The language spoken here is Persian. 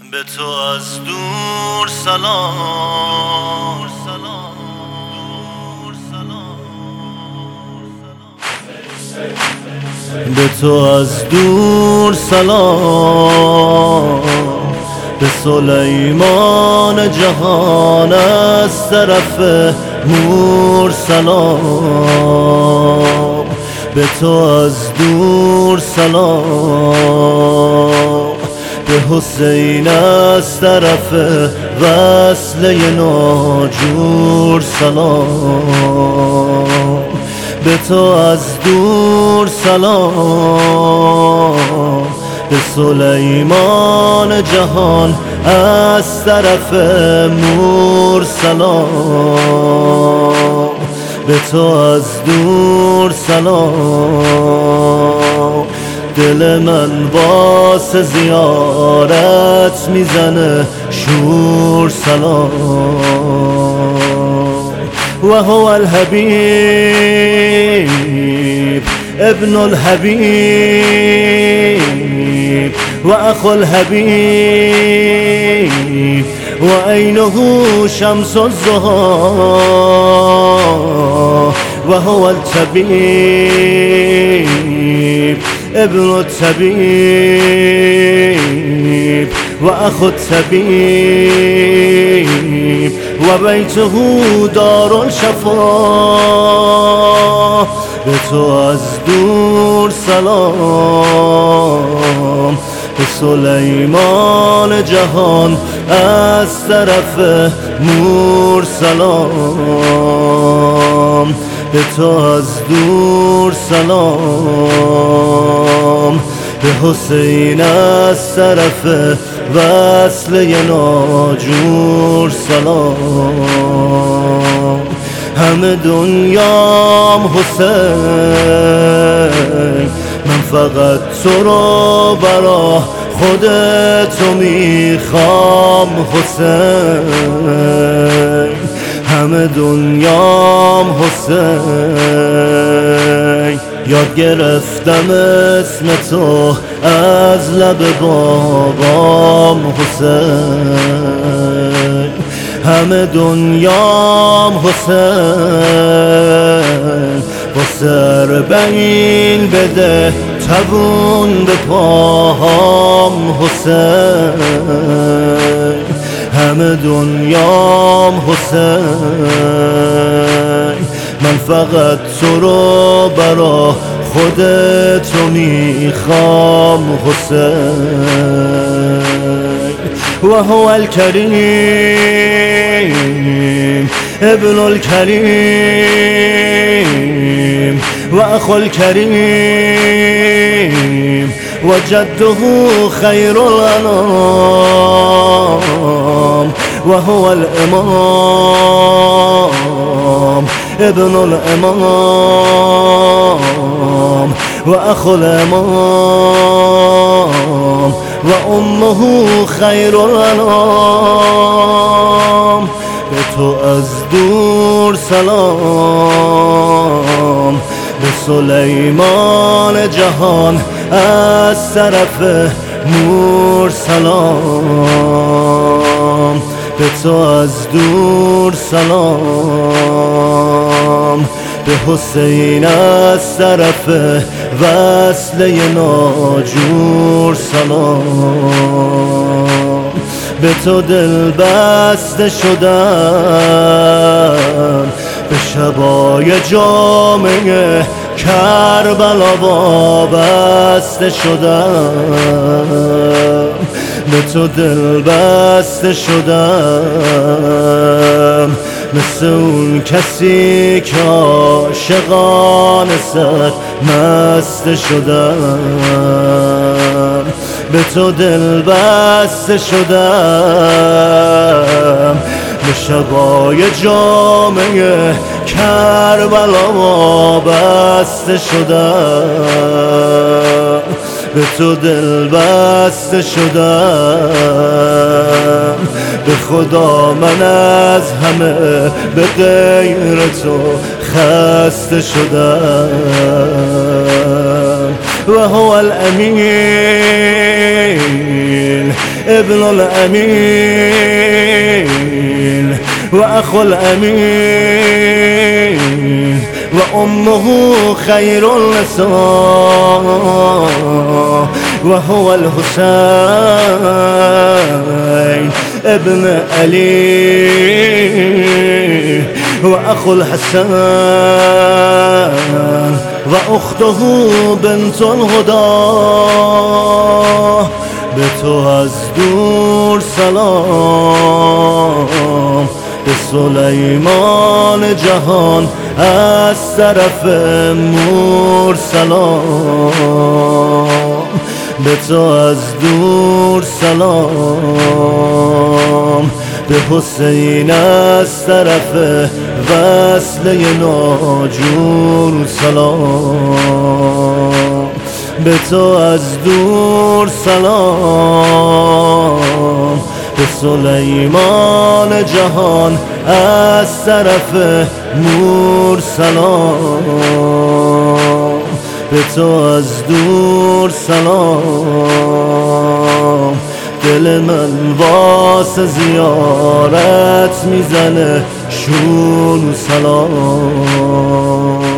به تو از دور سلام، به تو از دور سلام، به سلیمان جهان از طرف مور سلام، به تو از دور سلام، به حسین از طرف وصله ناجور سلام، به تو از دور سلام، به سلیمان جهان از طرف مور سلام، به تو از دور سلام. دل من باس زیارت میزنه شور سلام، و هو الحبیب ابن الحبیب و اخو الحبیب و عینه شمس الضحی و هو الطبیب ابن الطبیب و اخو الطبیب و بیته دار الشفا، به تو از دور سلام، به سلیمان جهان از طرف مور سلام، به تو از دور سلام، به حسین از طرف وصله ناجور سلام. همه دنیام حسین، من فقط تو رو برا خودتو میخوام حسین، همه دنیام حسین. یاد گرفتم اسم تو از لب بابام حسین، همه دنیام حسین. با سر بین بده توون به پاهام حسین، همه دنیام حسین. من فقط تو رو برا خودتو میخوام حسین، و هو الکریم ابن الکریم و اخو الکریم و جده خیر الانام و هو الامام ابن الامام و اخو الامام و امه خیر الانام. به تو از دور سلام، به سلیمان جهان از طرف مور سلام، به تو از دور سلام، به حسین از طرف وصله ناجور سلام. به تو دل بسته شدم، به شبای جامعه کربلا وابسته شدم، به تو دل بسته شدم، مثل اون کسی که عاشقانه سر مست شدم، به تو دل بسته شدم، به شبای جامعه کربلا وابسته شدم، به تو دل بسته شدم. به خدا من از همه به غیر تو خسته شدم، و هو الامین ابن الأمين وأخو الأمين وأمه خير النساء وهو الحسين ابن علي وأخو الحسن وأخته بنت الهدى. به تو از دور سلام، به سلیمان جهان از طرف مور سلام. به تو از دور سلام، به حسین از طرف وصله ناجور سلام. به تو از دور سلام، به سلیمان جهان از طرف مور سلام. به تو از دور سلام، دل من واسه زیارت میزنه شور سلام.